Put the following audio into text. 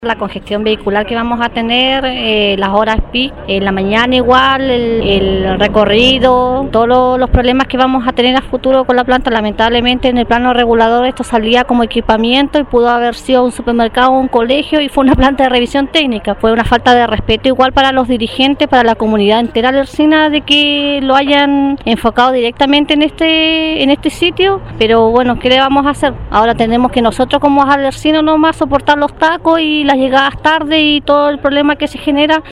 La congestión vehicular que vamos a tener, las horas peak, en la mañana igual, el recorrido, todos los problemas que vamos a tener a futuro con la planta. Lamentablemente en el plano regulador esto salía como equipamiento y pudo haber sido un supermercado o un colegio y fue una planta de revisión técnica. Fue una falta de respeto igual para los dirigentes, para la comunidad entera alercina, de que lo hayan enfocado directamente en este sitio, pero bueno, ¿qué le vamos a hacer? Ahora tenemos que nosotros como alercinos nomás soportar los tacos y las llegadas tarde y todo el problema que se genera.